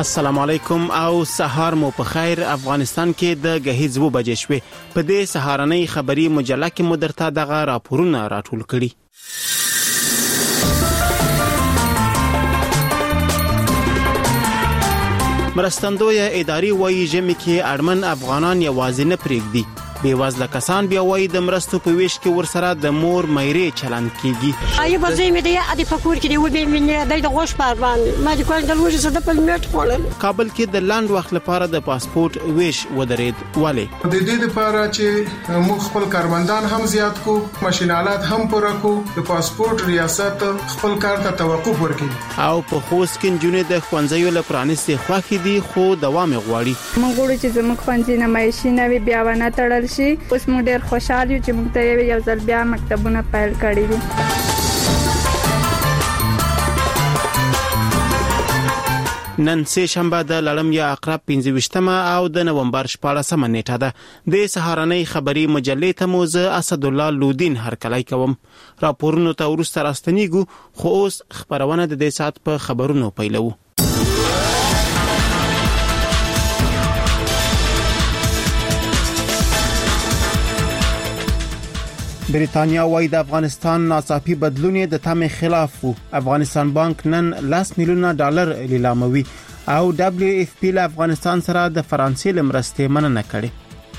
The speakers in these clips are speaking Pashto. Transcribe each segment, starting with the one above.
السلام علیکم او سهار مو په خیر. افغانستان کې د غهیز 2 بجې شوې. په دې سهارنۍ خبری مجله کې مو درته دغه راپورونه راټول کړي. مرستندوی اداري وایي ژمي کې اړمن افغانان یوازې نه پرېږدي. بیوازله کسان بیا وایي د مرستو په ویش کې ورسره د مور مېرې چلند کیږي. آیا وځي مې د ادي فکر کې دی و به مې د غوښ پر باندې ما د کوم د لوجه صد په میټ خورل. کابل کې د لاند وخت لپاره د پاسپورت ویش ودرېد. ولی د دې لپاره چې موږ خپل کارمندان هم زیات کو، ماشینالات هم پوره کو، د پاسپورت ریاست خپل کار ته توقف ورکړي. او په خوست کې جنونې د خوانځیو لپرانستي خوخي دي خو دوام غواړي. موږ غواړو چې زموږ خوانځي نمایشي نوي بیا ونه تړل شي. اوس موږ ډېر خوشاله یو چې موږ ته یو ځل بیا مکتبونه پیل کړي دي. نن سه شنبه د لړم یا عقرب 25مه او د نومبر 14مه نیټه ده. د سهارنۍ خبری مجلې ته موزه اسد الله لودین هرکلای کوم. راپورونو ته ورسته راستنیګو خو اوس خبرونه د دې سات په خبرونو پیلو. بریتانیا وايي د افغانستان ناڅاپي بدلون د تمې خلاف وو. افغانستان بانک نن $10 میلیون لیلاموي او WFP له افغانستان سره د فرانسې لمرستې مننه کړې.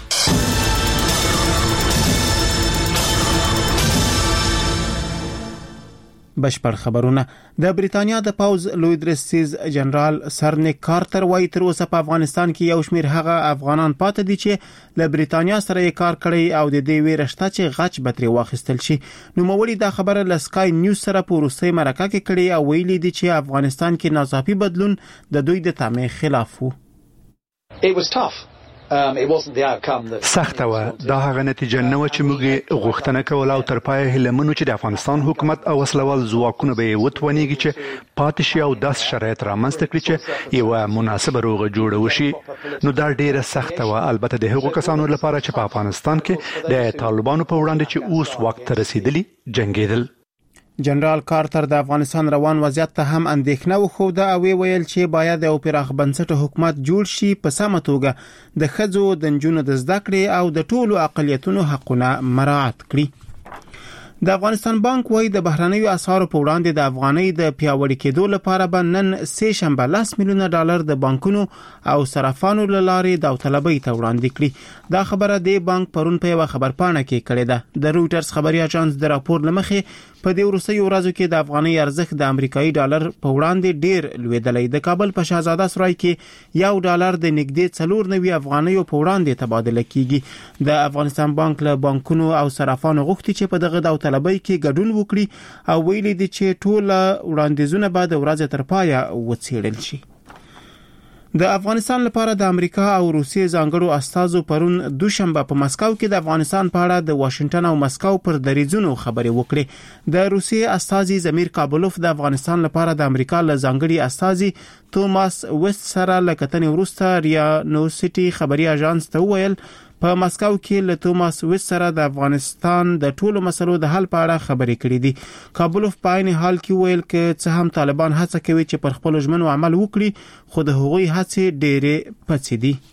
بشپړ خبرونه. د بریتانیا د پاوز لوی درستیز جنرال سر نیک کارتر وايي تر اوسه په افغانستان کې یو شمېر هغه افغانان پاتې دي چې له بریتانیا سره یې کار کړی او د دې ویرشته چې غچ بتري واخیستل شي. نو مولي دا خبره ل سکای نیوز سره په روسي مرکه کې کړی او ویلي دي چې افغانستان کې ناڅاپي بدلون د دوی د تامې خلاف وو. It was tough. It wasn't the outcome that سخته و. دا هغه نتیجه نه و چې موږ غوښتنه کوله او تر پای هلمنو چې د افغانستان حکومت او وسلوال ځواکونه به وتونیږي چې پاتې شي او داس شرایط رامنځته کړي چې یو مناسبه روغه جوړه وشي. نو دا ډیره سخته و. البته د هغو کسانو لپاره چې په افغانستان کې د طالبانو په وړاندې چې اوس وخت رسیدلی جنگیدل. جنرال کارتر د افغانستان روان وضعیت ته هم اندېښنه وښوده او ویل چې باید یو پراخ بنسټه حکومت جوړ شي په سمه توګه د ښځو د نجونو د زده کړې او د ټولو اقلیتونو حقونه مراعات کړي. د افغانستان بانک وايي د بهرنیو اسعارو په وړاندې د افغانۍ د پیاوړي کېدو لپاره به نن سه شنبه $10 میلیون د بانکونو او صرافانو له لارې داوطلبۍ ته وړاندې کړي. دا خبره د بانک پرون په یو خبرپاڼه کې کړې ده. د رويټرز خبري اژانس د راپور لمخې په دې وروستیو ورځو کې د افغانۍ ارزښت د امریکایي ډالر په وړاندې ډیر لویدلی. د کابل په شاهزاده سرای کې $1 د نږدې 94 افغانیو په وړاندې تبادله کیږي. د افغانستان بانک له بانکونو او صرافانو غوښتي چې په دغه داوطلبۍ کې ګډون وکړي او ویلي دي چې ټول وړاندیزونه به د ورځې تر پایه وڅېړل شي. د افغانستان لپاره د امریکا او روسیې ځانګړو استازو پرون دوشنبه په مسکو کې د افغانستان په اړه د واشنگټن او مسکو پر دریځونو خبرې وکړې. د روسیې استازي زمیر کابلوف د افغانستان لپاره د امریکا له ځانګړي استازي توماس وست سره لکتنې وروسته ریا نوسټي خبري اژانس ته وویل په مسکو کې له توماس وست سره د افغانستان د ټولو مسلو د حل په اړه خبرې کړې دي. کابلوف په عین حال کې ویل چې څه هم طالبان هڅه کوي چې پر خپل ژمنو عمل وکړي خو د هغوی هڅې ډېرې پڅې دي.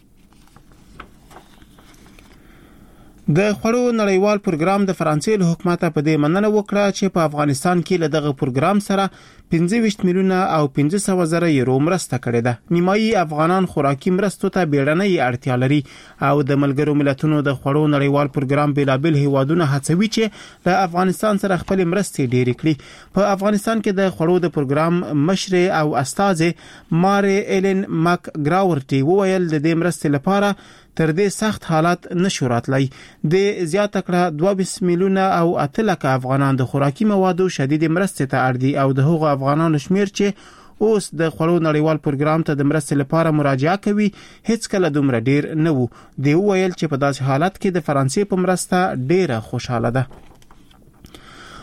د خړو نړیوال پروګرام د فرانسې له حکومت په دې مننه وکړه چې په افغانستان کې له دغه پروګرام سره 25 میلیونه او 500 زره یورو مرسته کړې ده. نیمایي افغانان خوراکي مرستو ته بیړنۍ اړتیا لري او د ملګرو ملتونو د خړو نړیوال پروګرام بلابل هیوادونه هڅوي چې له افغانستان سره خپل مرستې ډېرې کړي. په افغانستان کې د خړو د پروګرام مشر او استاد ماري ایلن ماک گراورټي وویل د دې مرستې لپاره تر دې سخت حالات نشو راتلی. د زیاته کړه 22 میلیونه او 8 لک افغانان د خوراکي موادو شدید مرستې ته اړ دي او د هغو افغانانو شمیر چې اوس د خړو نړیوال پروګرام ته د مرستې لپاره مراجعه کوي هیڅ کله دومره ډیر نه وو. دی ویل چې په داسې حالت کې د فرانسې په مرسته ډیره خوشاله ده.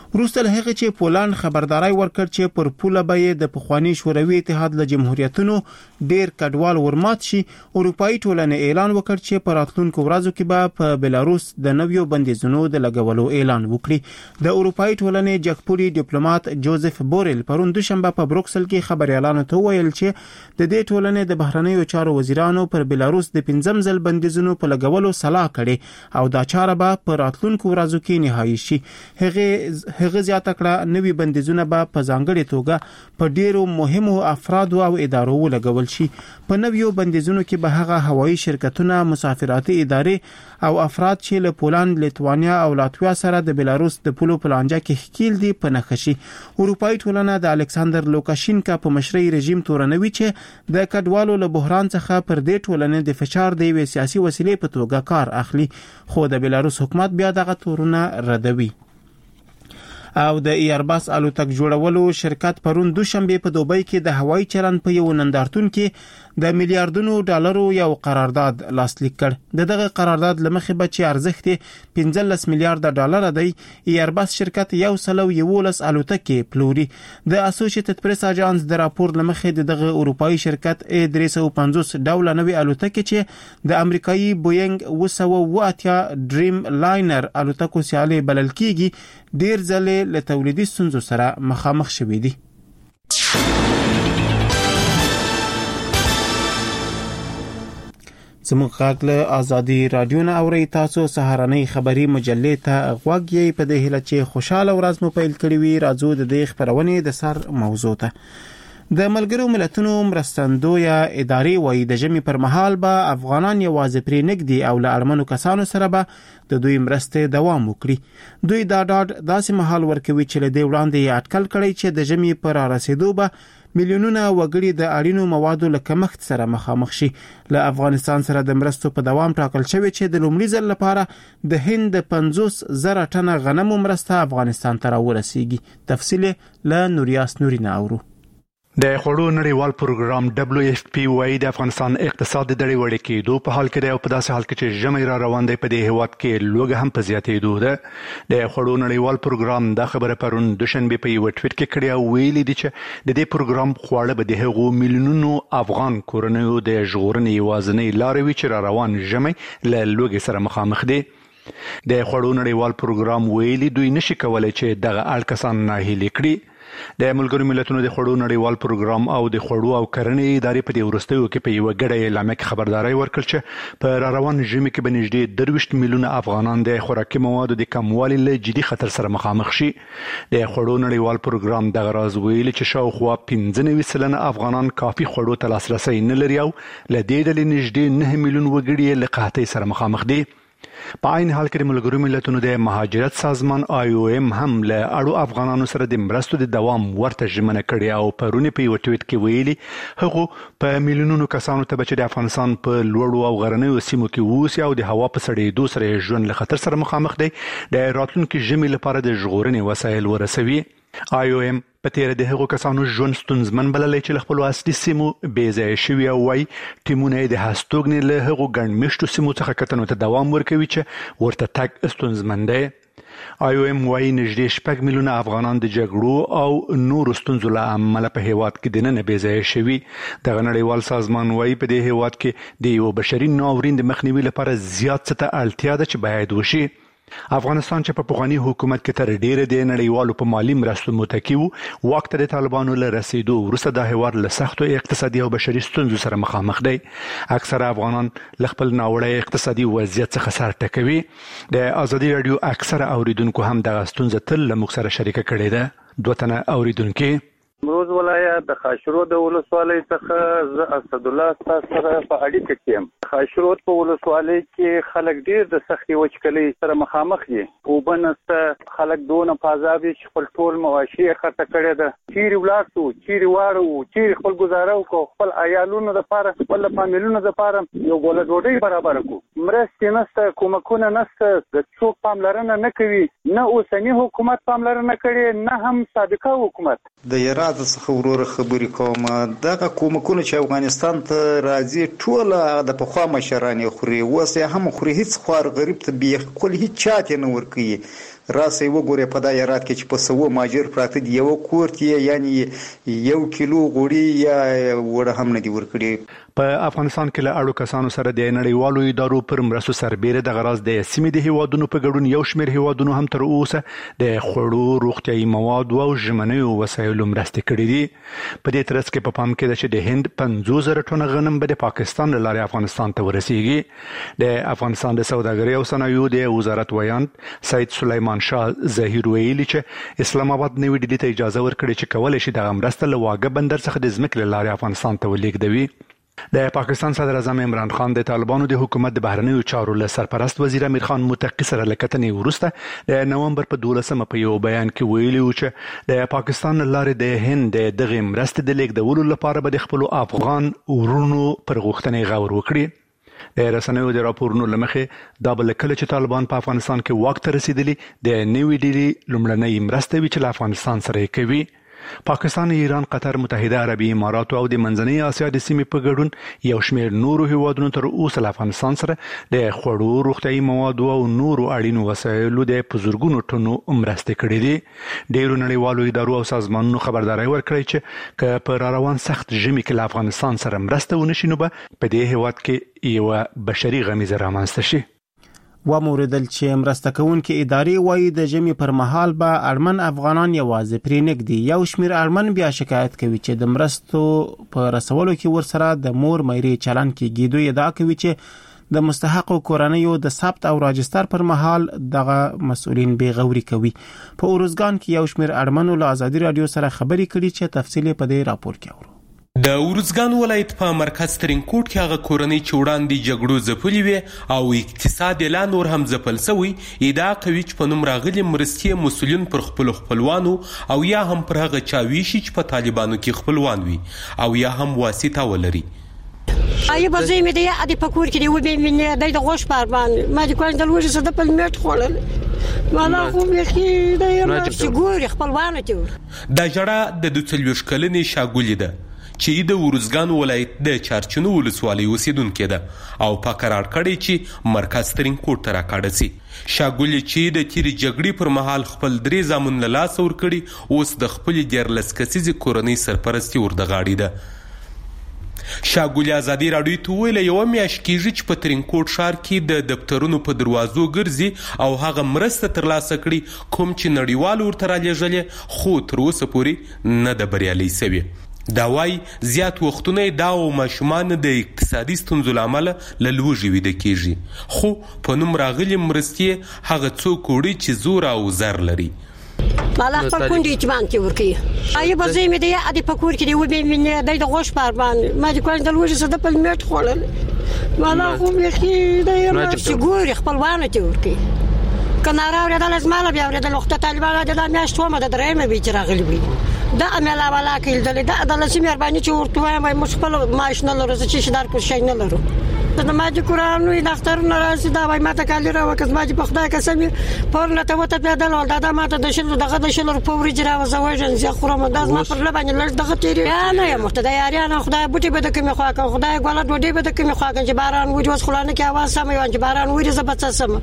وروسته له هغه چې پولند خبرداري ورکړ چې پر پوله به د پخوانی شوروي اتحاد له جمهوریتونو ډیر کډوال ورمات شي، اروپאי ټولنه اعلان وکړ چې په راتلونکو ورځو کې به په بلاروس د نویو بندیزونو د لګولو اعلان وکړي. د اروپאי ټولنې جګپوري ډیپلوماټ جوزف بورل پرون دوشنبه په بروکسل کې خبريالانو ته ویل چې د دې ټولنې د بهرنیو چارو وزیرانو پر بلاروس د 15 ځل بندیزونو په لګولو صلاح کړي او دا چاره به په راتلونکو ورځو کې نهایی شي. هغه زیاته کړه نوي بندیزونه به په ځانګړي توګه په ډیرو مهمو افرادو او ادارو ولګول شي. په نویو بندیزونو کې به هغه هوایي شرکتونه، مسافراتي ادارې او افراد چې له پولند، لیتوانیا او لاتویا سره د بلاروس د پولو پلانجه کې ښکیل دي په نښه شي. اروپאי ټولنه د الکساندر لوکاشینکا په مشرۍ رژیم تورنوي چې د کډوالو له بحران څخه پر دې ټولنې د فشار د یوې سیاسي وسیلې په توګه کار اخلي، خو د بلاروس حکومت بیا دغه تورونه ردوي. او د ایرباس الوتک جوړولو شرکت پرون دوشنبه په دوبۍ کې د هوایي چلن په یو نندارتون کې د میلیارډونو ډالرو یو قرارداد لاسلیک کړ. دغه قرارداد لمخې به چې ارزښت 15 میلیارډ ډالر دی، ایرباس شرکت 111 الوتکې پلوري. د اسوسییټډ پریس اژانس د راپور لمخې دغه اروپאי شرکت 350 ډوله نوې الوتکې چې د امریکایي بوینګ 780 ډریم لاینر الوتکو سیالي بلل کیږي ډیر ځله له تولیدي ستونزو سره مخامخ شوې دي. زموږ غږ له ازادي رادیو نه اوري. تاسو سهارنۍ خبری مجلې ته غوږ یې په دې هیله چې خوشاله ورځ مو پیل کړی وي. راځو د دې خبرونې د سر موضوع ته. د ملګرو ملتونو مرستندویه ادارې وایي د ژمي پر مهال به افغانان یوازې پرې نږدي او له اړمنو کسانو سره به د دوی مرستې دوام وکړي. دوی دا ډاډ داسې مهال ورکوي چې له دې وړاندې اټکل کړی چې د ژمي پر رسیدو به میلیونونه وګړي د اړینو موادو له کمښت سره مخامخ شي. له افغانستان سره د مرستو په دوام ټاکل شوی چې د لومړي ځل لپاره د هند 50,000 ټنه غنمو مرسته افغانستان ته راورسیږي. تفصیل له نوریاس نورینه اورو. د خوړو نړیوال پروګرام WFP وايي د افغانستان اقتصاد د دړې وړې کېدو په حال کې دی او په داسې حال کې چې ژمي را روان دی په دې هیواد کې لوږه هم په زیاتېدو ده. د خوړو نړیوال پروګرام دا خبره پرون دوشنبه په یو ټویټ کې کړې او ویلي دي چې د دې پروګرام خواړه به د هغو میلیونونو افغان کورنیو د ژغورنې یوازینۍ لارې وي چې را روان ژمي له لوږې سره مخامخ دي. د خوړو نړیوال پروګرام ویلي دوی نشي کولای چې دغه اړ کسان ناهیلي کړي. د ملګرو ملتونو د خوړو نړیوال پروګرام او د خوړو او کرنې ادارې په دې وروستیو کې په یو غړې اعلامیه کې خبرداري ورکړه چې په روان ژمي کې به نږدې 23 میلیونه افغانان د خوراکي موادو د کموالي له جدي خطر سره مخامخ شي. د خوړو نړیوال پروګرام دغه راز ویلي چې شاوخوا 95% افغانان کافي خوړو ته لاسرسي نه لري او له دې ډلې نږدې 9 میلیون وګړي له قحطۍ سره مخامخ دي. په عین حال کې د ملګرو ملتونو د مهاجرت سازمان IOM هم له اړو افغانانو سره د مرستو د دوام ورته ژمنه کړې او پرونی په یو ټویټ کې ویلي هغه په میلیونونو کسانو ته چې د افغانستان په لوړو او غرنیو سیمو کې اوسي او د هوا په سړېدو سره ژوند له خطر سره مخامخ دي د راتلونکي ژمي لپاره د ژغورنې وسایل ورسوي. IOM په تیر د هغو کسانو ژوند ستونزمن بللی چې له خپل اصلي سیمو بې ځایه شوي او وایي ټیمونه یې د هستوګنې له هغو ګڼ مېشتو سیمو څخه کتنو ته دوام ورکوي چې ورته تګ ستونزمن دی. IOM وایي نږدې 6 میلیونه افغانان د جګړو او نورو ستونزو له امله په هیواد کې دننه بې ځایه شوي. دغه نړیوال سازمان وایي په دې هیواد کې د یو بشري ناورین د مخنیوي لپاره زیات څه ته اړتیا ده چې باید وشي. افغانستان چې په پخوانی حکومت کې تر ډیره د نړیوالو په مالی مرستو متکی وو، وخت د طالبانو له رسیدو وروسته د هیواد له سختو اقتصادي او بشري ستونزو سره مخامخ دی. اکثره افغانان له خپل ناوړه اقتصادي وضعیت څخه سر ټکوي. د ازادي رادیو اکثره اوریدونکو هم دغه ستونزه تل له موږ سره شریکه کړې ده. دوه تنه اوریدونکو امروز ولایت د خاشرود ولسوالۍ څخه زه اسد الله تاسو سره په اړیکه کې یم. خاشرود په ولسوالۍ کې خلک ډیر د سختي وچکلۍ سره مخامخ دي. وبنسته خلک دونه پازابي چې خپل ټول مواشي خرڅ کړي ده. چیرې ولاړو، چیرې واړو، چیرې خپل گزاره وکړو، خپل عیالونو لپاره، خپل فامیلونو لپاره یو ګوله ډوډۍ برابر کړو. مرستې نشته، کومکونه نشته، د څوک پاملرنه نه کوي. نه اوسنی حکومت پاملرنه کړي، نه هم سابقه حکومت. د یراد څخه ورور خبرې کوم. دغه کومکونه چې افغانستان ته راځي ټول د پخوا مشران خوري، اوس هم خوري، هیڅ خوار غریب ته به خپل هیڅ چاته نه ورکوي. راسي وګوره په دایرات کې چې په سوو ماجر پراته دی یو کورتي یعنی 1 کیلو غوړي یا وړه هم نه دی ورکړي. په افغانستان کې له اړو کسانو سره د نړیوالو ادارو پر مرستو سربېره د غراز د سیمې د هیوادونو په ګډون یو شمېر هیوادونو هم تر اوسه د خوړو روغتیايي مواد او ژمنیو وسایلو مرستې کړې دي. په دې ترڅ کې په پام کې ده چې د هند 50,000 ټنه غنم به د پاکستان له لارې افغانستان ته ورسیږي. د افغانستان د سوداګرۍ او صنایعو د وزارت ویان سید سلیمان شاه ظهیر ویلي چې اسلام آباد نوې ډیلي ته اجازه ورکړي چې کولای شي د مرسته له واګه بندر څخه د ځمکې له لارې افغانستان ته ولېږدوي. د پاکستان صدر اعظم عمران خان د طالبانو د حکومت د بهرنیو چارو له سرپرست وزیر امیر خان متقی سره لکتنې وروسته د نومبر په 12 په یو بیان کې ویلي و چې د پاکستان لارې د هند دغه مرستې د لیږدولو لپاره به د خپل افغان ورونو پر غوښتنې غور وکړي. د رسنیو د راپورونو لمخې دا بل کله چې طالبان په افغانستان کې واک ته رسیدلي د نیوی ډیلی لومړنۍ مرستې وی چې افغانستان سره کوي. پاکستان، ایران، قطر، متحده عربي امارات او د منځنۍ اسیا د سیمې په ګډون یو شمېر نورو هیوادونو تر اوسه له افغانستان سره د خوړو روغتیايي موادو او نورو اړینو وسایلو د بزرګونو ټنو مرستې کړې دي. ډیرو نړیوالو ادارو او سازمانونو خبرداري ورکړې چې که په روان سخت ژمي کې له افغانستان سره مرسته ونشي نو به په دې هیواد کې یو بشري غمیزه رامنځته شي. وموردل چې مرسته کوونکې ادارې وایي د ژمي پر مهال به اړمن افغانان یوازې پرې نږدي. یو شمېر اړمن بیا شکایت کوي چې د مرستو په رسولو کې ورسره د مور مېرې چلن کېږي. دوی ادعا کوي چې د مستحقو کورنیو د ثبت او راجستر پر مهال دغه مسؤلین بې غوري کوي. په اورزګان کې یو شمېر اړمنو له ازادي رادیو سره خبرې کړي چې تفصیل په دې راپور کې اورو. د اورزګان ولایت په مرکز ترینکوټ کې هغه کورنۍ چې وړاندې جګړو ځپلې وي او اقتصاد یې لا نور هم ځپل شوی ادعا کوي چې په نوم راغلي مرستې مسؤلین پر خپل خپلوانو او یا هم پر هغه چا ویشي چې په طالبانو کې خپلوان وي او یا هم واسطه ولري. آیا بازی می دی ادی پکور کې دی و به مینه د غوښ پر باندې ما د کوم د لوجه صد په میټ خورل والا خو به کې د یو شګور خپلوان ته د جړه د 22 کلنې شاګولې ده چې د اورزګان ولایت د چارچنو ولسوالۍ اوسیدونکې ده او په قرار کړی چې مرکز ترینکوټ ته راکاږي شي. شاګولې چې د تیری جګړې پر مهال خپل درې زامن له لاس ورکړي اوس د خپل 14 کسیزې کورنۍ سرپرستی ورده غاړي ده. شاګولې ازادي راډیو ته ویل یو میاشت کېږي چې په ترینکوټ ښار کې د دفترونو په دروازو ګرځي او هغه مرسته ترلاسه کړي کوم چې نړیوال ورته رالیږلې خو تر اوسه پورې نه ده بریالۍ شوې. دا وای زیات وختونه دا او ماشومان د اقتصادي ستونزو لامل له لوږې ویده کېږي خو په نوم راغلي مرستې هغه څوک وړي چې زور او زر لري. مالا خپل کونډې اجمان کې ورکي آیا بازی می دی ادی پکور کې دی و به مینه د غوښ پر باندې ما د کوم د لوجه صد په میټ خورل مالا خو به کې د یو شګور خپلوان ته ورکي. کناره ورته لازماله بیا ورته وخت طالبانو د میاشت و مده درېمه به چې راغلي وي دا عمله ولا کې د لسی مهرباني چې ورته وایم مشکل ماش نه لرو چې شدار کو شي نه لرو د ما د قران نو دفتر نه راځي دا وای ماته کالی را وکړ ما چې په خدای قسم پورنه ته وته پیدا لول دا ماته د شل دغه د شل په ورځ را وځوژن زه خورم دا ما پر لبانه لږ دغه تیری نه یم مخته د یارانه خدای بوټي به د کوم خوا کا خدای ګول ډوډۍ به د کوم خوا کا چې باران وځي وس خلانه کې اواز سم یو چې باران وځي زبط سم.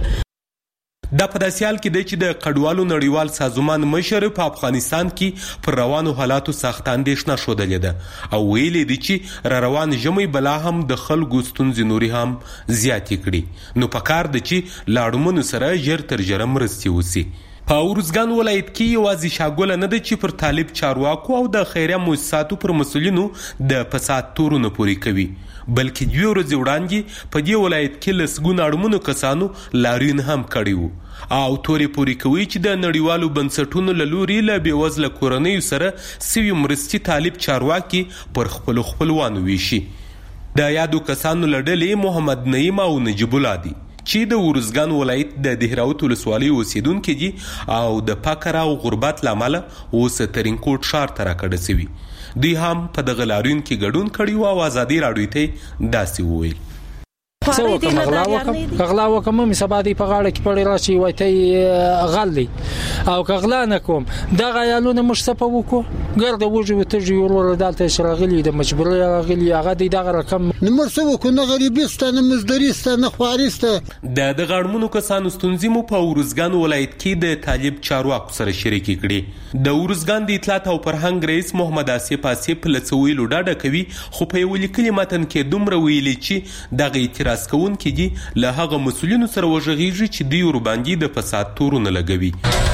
دا په داسې حال کې دی چې د کډوالو نړیوال سازمان مشر په افغانستان کې پر روانو حالاتو سخت اندېښنه ښودلې ده او ویلي دي چې را روان ژمی بلا هم د خلکو ستونزې نورې هم زیاتې کړي نو پکار ده چې له اړمنو سره ژر تر ژره مرستې وسي. په اورزګان ولایت کې یوازې شاګوله نه ده چې پر طالب چارواکو او د خیریه مؤسساتو پر مسؤلینو د فساد تورونه پورې کوي بلکې 2 ورځې وړاندې په دې ولایت کې لسګونه اړمنو کسانو لاریون هم کړی وو او تورې پورې کوي چې د نړیوالو بنسټونو له لوري له بېوزله کورنیو سره سوي مرستې طالب چارواکي پر خپلو خپلوانو ویشي. د یادو کسانو له ډلې محمد نعیم او نجیب الله دي چې د اورزګان ولایت د دهراوت ولسوالۍ اوسیدونکي دي او د فقر او غربت له امله اوس ترینکوټ ښار ته راکډه شوي. دوی هم په دغه لاریون کې ګډون کړی او ازادي راډیو ته داسې وویل. خواري دي نه غلا وکم مې سبا دی په غاړه کې پړې راشي وای ته غلي او کغلا نه کوم دا غیالونه مشتپه وکړو ګرد وجو ته جوړول دالته شرغلي د مجبوري راغلي هغه دی دغه رقم نمر سو کو نه غریبستانه مزدریستانه خواريسته د غړمنو کسانو ستونزې مو په ورزګان ولایت کې د طالب چارواکو سره شریک کړي د ورزګان د اطلاعات او فرهنګ رئیس محمد آصف آصف لڅویلو ډاډه کوي خو په یو لیکلي متن کې دومره ویلي چې دغه اعتراض کوون کې دي له هغه مسؤلینو سره وژغیږي چې دوی ور باندې د فساد تورونه لګوي.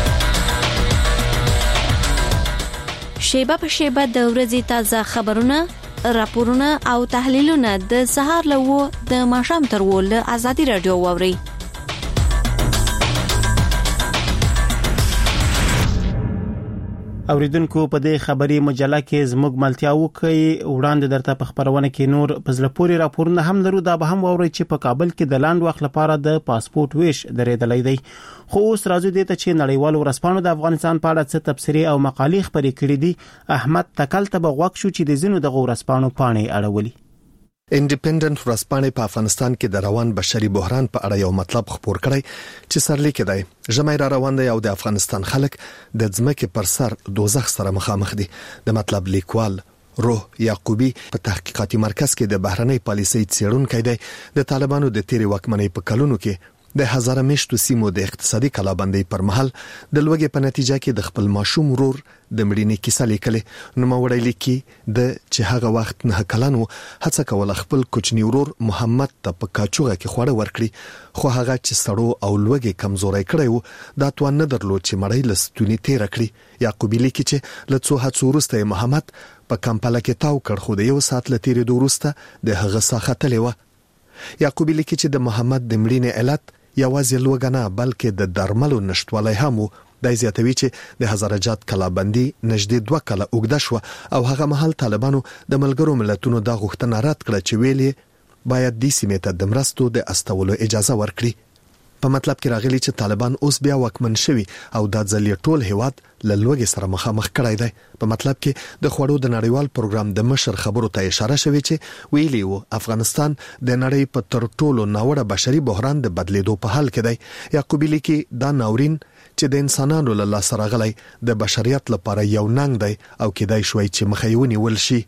شیبه په شیبه د ورځې تازه خبرونه، راپورونه او تحلیلونه د سهار له 9 د ماښام تر 10 له ازادي رادیو واوري. اوریدونکو په دې خبري مجله کې زموږ ملتیا وکي وړاندې درته په خبرونه کې نور په زړه پوري راپورونه هم لرو. دا به هم واوري چې په کابل کې د لاند وخت لپاره د پاسپورت ویش درېدلې دی. خو اوس راځو دې ته چې نړیوالو ورسپانو د افغانستان په اړه څه تبصرې او مقالې خبرې کړې دي. احمد تکل ته بغوښ شو چې د زینو د ورسپانو پاڼې اړولي. انډیپندنت ورسپانې په افغانستان کې د روان بشري بحران په اړه یو مطلب خبر کړی چې سرلیک دی. ژمای را روان دی او د افغانستان خلک د ځمکې پر سر دوزخ سره مخامخ دي. د مطلب لیکوال روح یعقوبی په تحقیقاتي مرکز کې د بهرنۍ پالیسۍ څېړونکی دی. د طالبانو د تیری واکمنۍ په کلونو کې د هزاره میشتو سیمو د اقتصادي کلابندۍ پر مهال د لوګي په نتیجه کې د خپل ماشوم ورور د مړینې کیسه لیکلې. نو موړی لیکي د چې هغه وخت نه کلنو هڅه کوله خپل کوچنی ورور محمد ته په کاچوغه کې خوړه ورکړي، خو هغه چې سړو او لوګي کمزوري کړی وو دا توان نه درلود چې مړی لستونی تیر کړي. یعقوبی لیکي چې لڅو هڅو وروسته محمد په کمپالا کې تاو کړ، خو د یو ساعت لتیرې دوروسته د هغه ساختلې و. یعقوبی لیکي چې د محمد د مړینې علت یوازې لوګنه بلکې د درملو نشټوالی هم و. د زیاتوي چې د هزارجات کلابندي نږدې 2 کاله اوږده شو او هغه مهال طالبانو د ملګرو ملتونو د غوښتنه رد کړه چې ویلي باید د سیمې ته د مرستو د استولو اجازه ورکړي. په مطلب کې راغلي چې طالبان اوس بیا واکمن شوي او د ځلې ټول هیواد له لوګي سره مخامخ کړای دی. په مطلب کې د خوړو د نړیوال پروګرام د مشر خبرو ته اشاره شوې چې ویلي وو افغانستان د نړۍ په تر ټولو ناوړه بشري بحران د بدلیدو په حال کې دی. یعقوبی لیکي دا ناورین چې د انسانانو له لاس راغلی د بشریت لپاره یو ننګ دی او کېدای شوی چې مخېونی ول شي.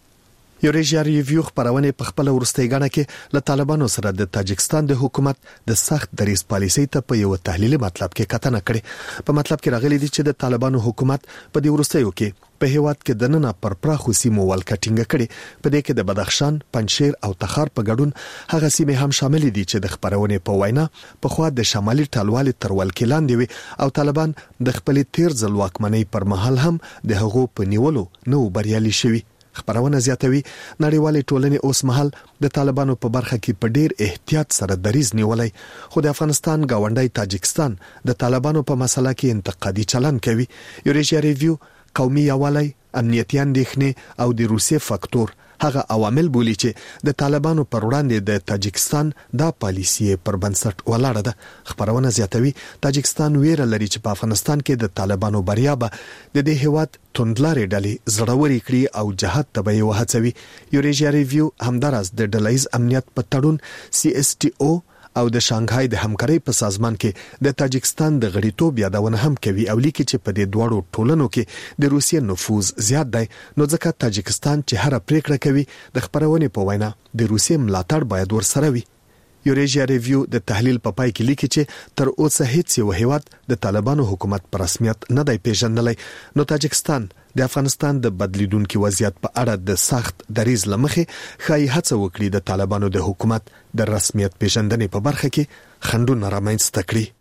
یوريجیا ریویو خبرونه په خپل ورستۍ غاڼه کې له طالبانو سره د تاجکستان د حکومت د سخت دریځ پالیسۍ ته په یو تحلیلي مطلب کې کتنه کړې. په مطلب کې راغلي دي چې د طالبانو حکومت په دې ورستیو کې په هیواد کې د نن پر پراخو سیمو ولکټینګ کړي. په دې کې د بدخشان، پنجشیر او تخار په ګډون هغه سیمې هم شامل دي چې د خبرونه په وینا په خوا د شمالي ټلوالي تر ولکې لاندې وي او طالبان د خپل تیر ځل واکمنۍ پر مهال هم د هغو په نیولو نو بریالي شوي. خبرونه زیاتوي نړیوالې ټولنې اوس مهال د طالبانو په برخه کې په ډیر احتیاط سره دریز نیولای، خو د افغانستان گاونډي تاجکستان د طالبانو په مسله کې انتقادي چلن کوي. یوريجیا ریویو قومي یووالی، امنیتي اندېښنې او د روسیې فاکتور هغه عوامل بولی چې د طالبانو پر وړاندې د تاجکستان د پالیسي پر بنسټ ولاړه ده. خبرونه زیاتوي تاجکستان ویره لري چې په افغانستان کې د طالبانو بریا به د دې هیواد توندلارې ډلې زړوري کړي او جهاد ته به وهڅوي. یوريجیا ریویو همدارس د ډلهیز امنیت په تړون CSTO او د شانګهای د همکارۍ په سازمان کې د تاجکستان د غړیتوب یادونه هم کوي او لیکي چې په دې دوړو ټولنو کې د روسیې نفوذ زیات دی، نو ځکه تاجکستان چې هر پریکړه کوي د خبرونه په وینا د روسیې ملاتړ باید ورسره وي. یوريجیا ریویو د تحلیل په پای کې لیکي چې تر اوسه هیڅ یو هیواد د طالبانو حکومت پر رسمیت نه دی پیژندلی، نو تاجکستان د افغانستان د بدلیدونکو وضعیت په اړه د سخت دریځ لمخې خای هڅه وکړي د طالبانو د حکومت د رسمیت پیژندنې په برخه کې خنډونه رامنځته کړي.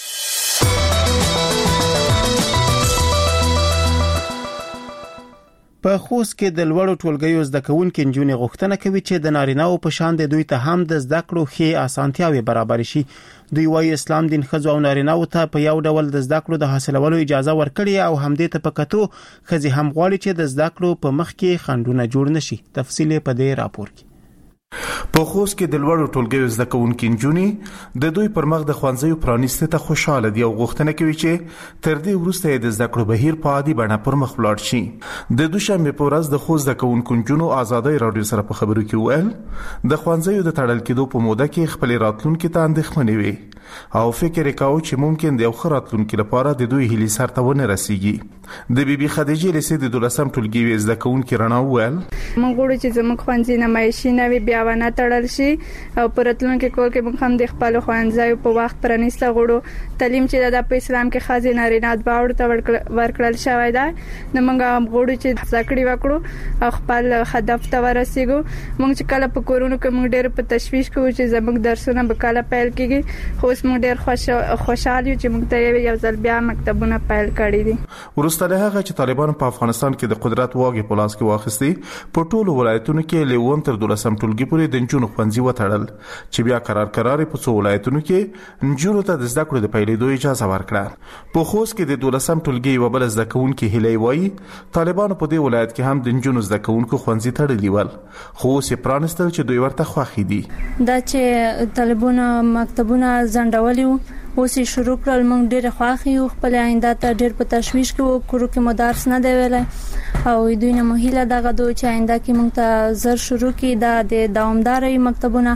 په خوست کې د لوړو ټولګیو زده کوونکو نجونې غوښتنه کوي چې د نارینه‌و په شان د دوی ته هم د زده کړو ښه اسانتیاوي برابر شي. دوی وايي اسلام دین ښځو او نارینه‌و ته په یو ډول د زده کړو د حاصلولو اجازه ورکړي او همدې ته په کتو ښځې هم غواړي چې د زده کړو په مخ کې خنډونه جوړ نشي. تفصیل په دې راپور کې. په خوست کې د لوړو ټولګیو زده کوونکي نجونې د دوی پر مخ د ښوونځیو پرانیستو ته خوشاله دي او غوښتنه کوي چې تر دې وروسته د زده کړو بهیر په عادي بڼه پر مخ ولاړ شي. د دوشنبه په ورځ د خوست زده کوونکو نجونو آزادۍ رادیو سره په خبرو کې وویل د ښوونځیو د تړل کېدو په موده کې خپل راتلونکي ته اندېښمنې وي او فکر وکاو چې ممکن د یو ښه راتلونکي لپاره د دوی هیلې سرته ونه رسیږي. د بیبي خدیجې لیسې د 12 ټولګي زده کوونکي رڼا وویل موږ غواړو چې زموږ ښوونځي نمایشي نوي بیا ونه تړل شي او په راتلونکي کال کې موږ هم د خپل ښوونځیو په وخت پرانیسته غواړو. تعلیم چې د اسلام کې خاص نارینه باور ته ورکړل شوی دی نو موږ هم غواړو چې ذکر وکړو او خپل هدف ته ورسیږو. موږ چې کله په کورونو کې موږ ډېر په تشویش کوو چې زموږ درسونه به کله پیل کیږي خو اوس موږ ډېر خوشاله یو چې موږ ته یو ځل بیا مکتبونه پیل کړي دي. ورسته له هغه چې طالبانو په افغانستان کې د قدرت واګې په لاس کې واخیستي په ټولو ولایتونو کې له 1 تر 12 ټولګي پورې د نجونو ښوونځي وتړل چې بیا قرار په څو ولایتونو کې نجونو ته د زده کړو د پیلېدو اجازه ورکړه. په خوست کې د 12 ټولګي یو بل زده کوونکي هیلې وایي طالبانو په دې ولایت کې هم د نجونو زده کوونکو ښوونځي تړلي ول خو اوس یې پرانستل چې دوی ورته خوښ دي. دا چې طالبانو مکتبونه ځنډولي اوس یې شروع کړل موږ ډېر خوښ یو خپل آینده ته ډېر په تشویش کې کورو کې مدارس نه دی ویلای او دوی نه مهیله دغه دوی چې آینده کې موږ ته زر شروع کې د دوامداري مکتبونه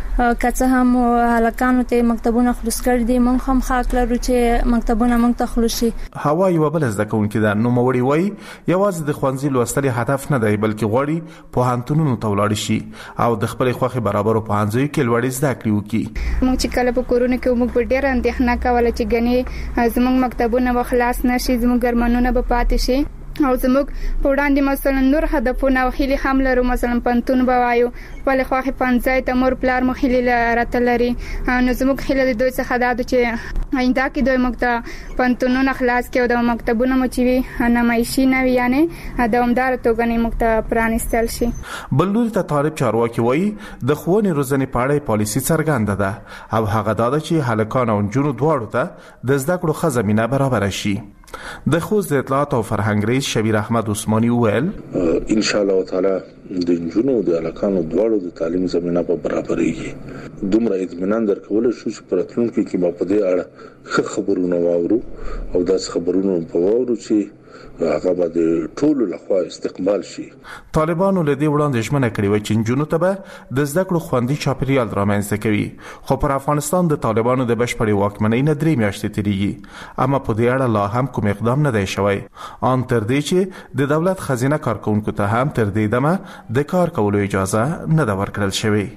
کڅه هم هلکانو ته مکتبونه خلاص کړ دي موږ هم حق لرو چې مکتبونه موږ ته خلاص شي. هوا یو بل زده کوونکي د نوموړي وای یوازې د ښوونځي لوستل هدف نه دی بلکې غواړي پوهنتونونو ته ولاړ شي او د خپل خوخي برابرو پوهنځیو کې لوړې زده کړې وکړي. موږ چې کله په کورونه کې موږ ډېر اندېښنه کوله چې غني زموږ مکتبونه خلاص نشي زموږ ګرمانونه به پاتې شي او زموږ په وړاندې مثلا نور هدفونه او هیلې هم لرو مثلا پنتون بوایو ولې خوخي پنځای ته مور پلار مو هیلې راته لري نو زموږ هیله د دوی څخه دا چې آینده کې دوی موږ ته پنتونونه خلاص کړي او د مکتبونو مو چې نمایشي نوي یعنی دوامدار توګه نه موږ ته پرانیستل شي. بلور ته طالب چارواکي وایي د ښوونې روزنې په اړه پالیسي څرګنده ده او هغه دا چې هلکان او نجونو دواړو ته د زده کړو ښه زمینه برابر شي. د خوست د اطلاعات او فرهنګ رئیس شبیر احمد عثماني وویل ان شاء الله تعالی د نجونو د هلکانو دواړو د تعلیم زمينه په برابرېږي. دومره اطمینان درکول شو چې پراتلونکو کې ما په دې اړه خبرونه واورو او داس خبرونه په واورو چې هغه به ټول لخوا استقبال شي. طالبانو له دې وړاندې ژمنه کړې و چې نجونو ته به د زده کړو خوندي چاپیریال رامنځته کوي خو پر افغانستان د طالبانو د بشپړې واکمنۍ نه 3 میاشتې تیریږي اما په دې اړه لا هم کوم اقدام نه دی شوی ان تر دې چې د دولت خزینه کارکونکو ته هم تر دې دمه د کار کولو اجازه نه ده ورکړل شوې.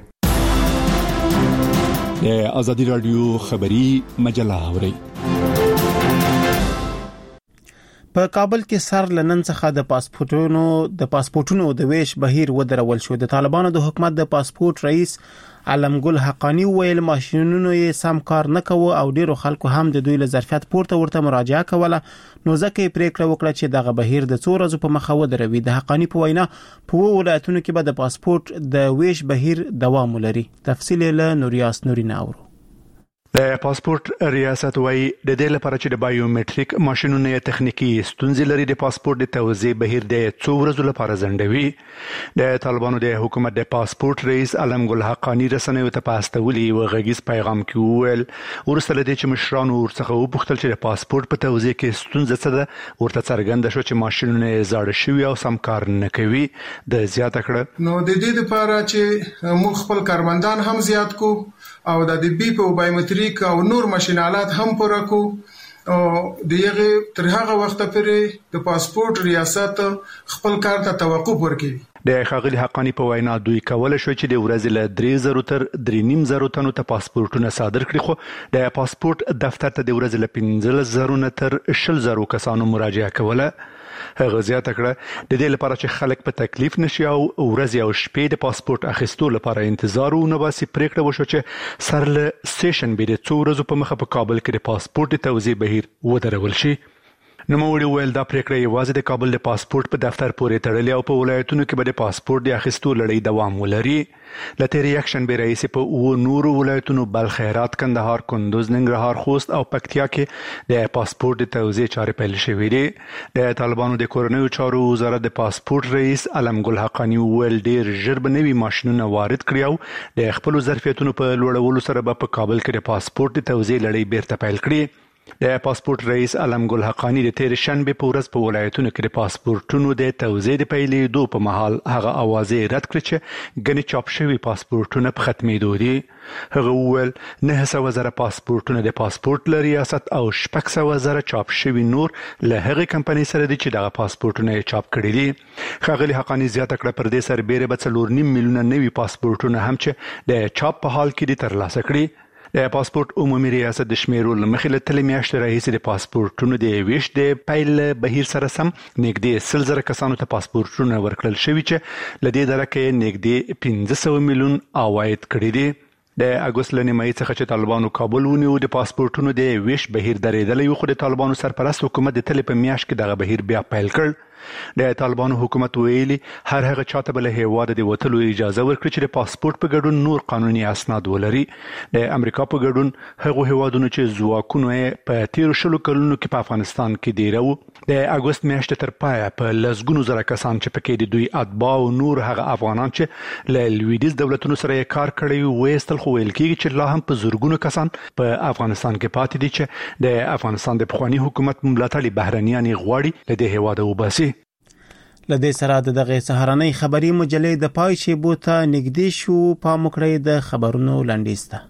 د ازادي رادیو خبری مجله اوري په کابل کې سر لنن څخه د پاسپورتونو د ویش بهیر ودرول شو. د طالبانو د حکومت د پاسپورت رئیس علمګل حقانی ویل ماشينونو یې سم کار نه کوي او ډیرو خلکو هم د دوی له ظرفیت پورته ورته مراجعه کوله نو ځکه پریکړه وکړه چې دغه بهیر د 2 ورځې په مخه ودروي. د حقانی په وینا په ولایتونو کې به د پاسپورت د ویش بهیر دوام لري. تفصیل له نوریاس نورین اورو. د پاسپورت ریاست وايي د دې لپاره چې د بایومټریک ماشينونو تخنیکی ستونزې لري د پاسپورت د توزیع بهیر د 2 ورځې لپاره ځنډوي. د طالبانو د حکومت د پاسپورت رئیس علمګل حقانی رسنیو ته پاستولي او غږیز پیغام کې وویل ورسره د چې مشرانو ورڅخه وپوښتل چې د پاسپورت په توزیع کې ستونزې څه ده ورته څرګنده شو چې ماشينونه زاړه شوي او سم کار نه کوي. د زیاته کړه نو د دې لپاره چې موږ خپل کارمندان هم زیات کو او د بي په بایومټریک او نور ماشينالات هم پوره کو او دغه تر هغه وخت پورې د پاسپورت ریاست خپل کار ته توقف ورکړي. د ښاغلي حقانی په وینا دوی کولای شو چې د ورځې له 3,000 تر 3,500 تنو ته پاسپورتونه صادر کړي خو د پاسپورت دفتر ته د ورځې له 15,000 تر 20,000 کسانو مراجعه کوله. هغه زیاته کړه د دې لپاره چې خلک په تکلیف نشي او ورځ او شپې د پاسپورت اخیستو لپاره انتظار ونه باسي پریکړه وشو چې سر له سټیشن به د 2 ورځې په مخه په کابل کې د پاسپورت توزیع بهیر ودرول شي. نوموړي ویل دا پریکړه یوازې د کابل د پاسپورت په دفتر پورې تړلې او په ولایتونو کې به د پاسپورت د اخیستو لړۍ دوام ولري. له تېرې یکشنبې راهیسې په نورو ولایتونو بلخ، هرات، کندهار، کندوز، ننګرهار، خوست او پکتیا کې د پاسپورت د توزیع چارې پیل شوې دي. د طالبانو د کورنیو چارو وزارت د پاسپورت رئیس علم ګل حقانی ویل ډیر ژر به نوي ماشینونه وارد کړي او د خپل ظرفیتونو په لوړولو سره به په کابل کې د پاسپورت د توزیع لړۍ بیرته پیل کړي. د پاسپورت رئیس علم ګل حقانی د تېرې شنبې په ورځ په ولایتونو کې د پاسپورتونو د توزیع د پیلېدو په مهال هغه اوازې رد کړې چې ګڼې چاپ شوي پاسپورتونه په ختمېدو دي. هغه وویل 900,000 پاسپورتونه د پاسپورت له ریاست او 600,000 چاپ شوي نور له هغې کمپنۍ سره دي چې دغه پاسپورتونه یې چاپ کړي دي. ښاغلي حقانی زیاته کړه پر دې سربیره به 4.5 میلیونه نوي پاسپورتونه هم چې د چاپ په حال کې دي ترلاسه کړي. د پاسپورت عمومي ریاست د شمیرو له مخې له تلې میاشتې راهیسې د پاسپورتونو د ویش د پیل بهیر سره سم نږدې 100,000 کسانو ته پاسپورتونه ورکړل شوي چې له دې درکه یې نږدې 500 میلیون عواید کړي دي. د اګوست له نیمایي څخه چې طالبانو کابل ونیو د پاسپورتونو د ویش بهیر درېدلی و، خو د طالبانو سرپرست حکومت د تلې په میاشت کې دغه بهیر بیا پیل کړ. د طالبانو حکومت ویلي هر هغه چاته به له هیواده د وتلو اجازه ورکړي چې د پاسپورت په ګډون نور قانوني اسناد ولري. د امریکا په ګډون هغو هیوادونو چې ځواکونه یې په تیرو 20 کلونو کې په افغانستان کې دیره وو د اګوست میاشتې تر پایه په لسګونو زره کسان چې پکې د دوی اتباع او نور هغه افغانان چې له لویدیځ دولتونو سره یې کار کړی ویستل، خو ویل کېږي چې لا هم په زرګونو کسان په افغانستان کې پاتې دي چې د افغانستان د پخواني حکومت ملاتړي بهرنیان یې غواړي له دې هیواده وباسي. لدې سره د دغه سهارنۍ خبري مجلې د پای شیبو ته نږدې شو. پام وکړئ د خبرونو لنډیز ته.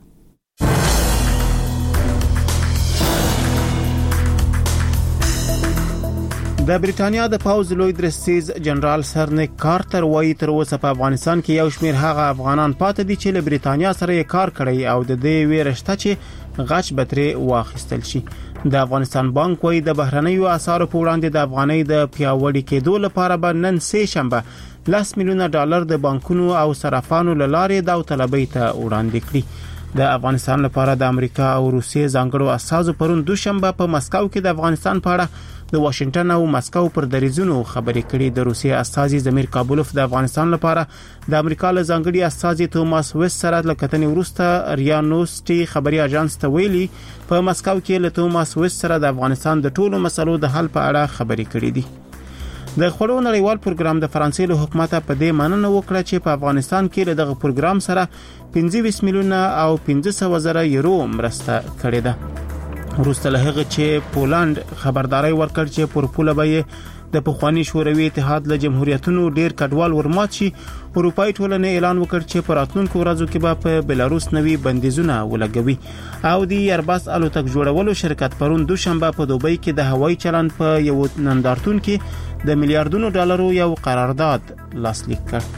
د بریټانیا د پوز لوی درستیز جنرال سر نیک کارټر وایي تر اوسه په افغانستان کې یو شمېر هغه افغانان پاتې دي چې له بریټانیا سره یې کار کړی او د دې ویرشته چې غچ بتري واخیستل شي. د افغانستان بانک وایي د بهرنیو اسعارو په وړاندې د افغانۍ د پیاوړي کېدو لپاره به نن سه شنبه $10 میلیونه د بانکونو او صرافانو له لارې داوطلبۍ ته وړاندې کړي. د افغانستان لپاره د امریکا او روسیې ځانګړو اساسو پرون دوشنبه په مسکو کې د افغانستان په اړه د واشنگټن او مسکو پر دریزونو خبرې کړې. د روسیې استازي زمیر کابولوف د افغانستان لپاره د امریکا له ځانګړي استازي توماس ویس سره د کتنې وروسته ریا نوسټي خبري اژانس ته ویلي په مسکو کې له توماس ویس سره د افغانستان د ټولو مسلو د حل په اړه خبرې کړې دي. د خړو نړیوال پروګرام د فرانسې له حکومت په دې مننه وکړه چې په افغانستان کې له دغه پروګرام سره 25 میلیونه او 500,000 یورو مرسته کړې ده. وروسته له هغه چې پولند خبرداري ورکړ چې پر پوله به د پخوانی شوروي اتحاد له جمهوریتونو ډیر کډوال ورمات شي. اروپאי ټولنې اعلان وکړ چې په راتلونکو ورځو کې به په بلاروس نوي بندیزونه ولګوي. او د ایرباس الوتک جوړولو شرکت پرون دوشنبه په دوبۍ کې د هوایي چلند په یو نندارتون کې د میلیارډونو ډالرو یو قرارداد لاسلیک کړ.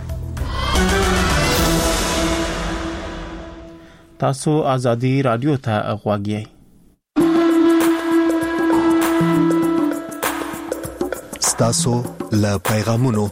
تاسو ازادي رادیو ته غوږ یې. تاسو له پیغامونو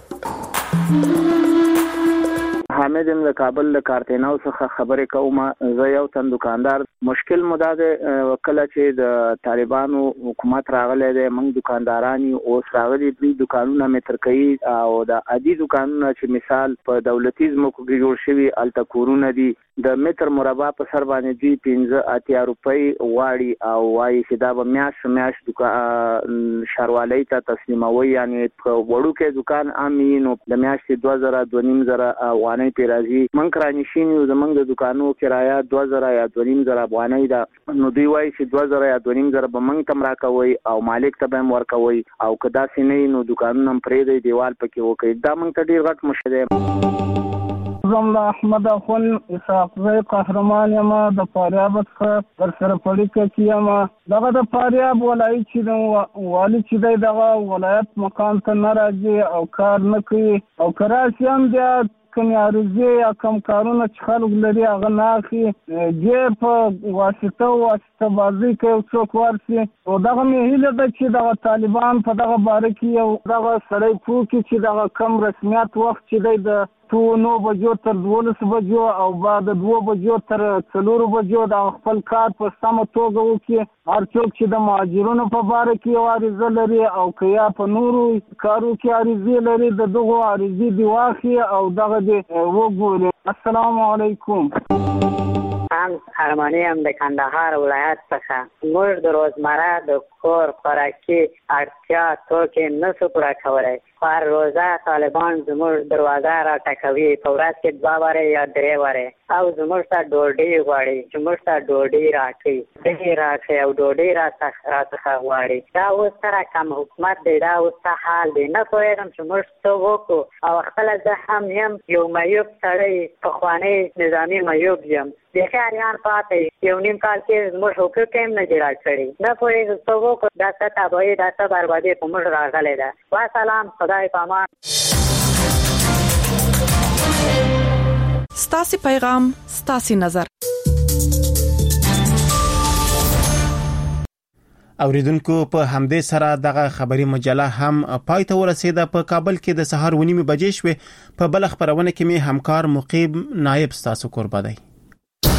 حامد د کابل له کارتیناو څخه خبرې کوم. زه یو تن دکاندار مشکل مده ده کله چې د طالبانو حکومت راغلی دی موږ دکاندارانی اوس راغلي دي دکانونه متر کوي او د عادي دکانونه چې مثال په دولتي ځمکو کې جوړ شوي التکورونه دي د متر مربع په سر باندې دی 15 روپۍ واړي او وايي چې دا به میاش شاروالۍ ته تسلیموي یعنی وړو کې دکان امینو د میاشتې 2000 افغانۍ پیرازي من کرانشین یو زمنګ د دکانو کرایه 2000 یا 2500 افغانۍ دا نو دی وايي چې 2000 یا 2500 به من کم راکوي او مالک ته به ورکوي او کدا سینې نو دکانونه پرې دی دیوال پکې وکي دا من ته ډیر غټ مشکل. زملا احمد اخون اسحاق زئی قهرمان یما د فاریاب څخه در سره پړی کې یما دغه د فاریاب ولایت چې والی چې دغه ولایت مقام ته ناراضي او کار نه کوي او کراسيان بیا کوم عارضه یا کوم کارونه چې خلک لري هغه ناخي جې په واسطه بازي کوي څوک ورسي او دغه مهله د چې دغه طالبان په دغه باره کې یو دغه سړی پوکي چې دغه کم رسمیت وخت چې د 9 بجو تر 12 بجو او بعد 2 بجو تر 4 بجو د خپل کار په سمه توګه وکړي. هر څوک چې د مهاجرونو په باره کې عریضه لري او کیا په نورو کارو کې عریضه لري د دغه عریضې دی واخی او دغه دی وګوري. السلام علیکم. هم ارمانی هم د کندهار ولایت څخه موږ د روزمره د کور خوراکي اړتیا توکې نشو پوره کولی. هر روزه طالبان زموږ دروازه را ټکوي په ورځ کې 2 واره یا 3 واره او زموږ ته ډوډۍ غواړي چې موږ ته ډوډۍ راکړي دغې راکړي او ډوډۍ راڅخه غواړي. دا اوس سره کم حکومت دی، دا اوس څه حال دی نه پوهېږم چې موږ څه وکړو او خپله زه هم یم یو معیوب سړی پخوانی نظامي معیوب یم بیخي اریان پاتې 1.5 کال کې زموږ حقوق هم نه دي راکړي نه پوهېږم څه وکړو. دا څه تباهي دا څه بربادي په موږ راغلی ده. وسلام خدای پامان. ستاسو پیغام ستاسو نظر. اوریدونکو په همدې سره دغه خبري مجله هم پای ته ورسیده. په کابل کې د سهار 9 بجې شوه. په بل خبرونه کې می همکار مقیم نائب ستاسو قربا دی.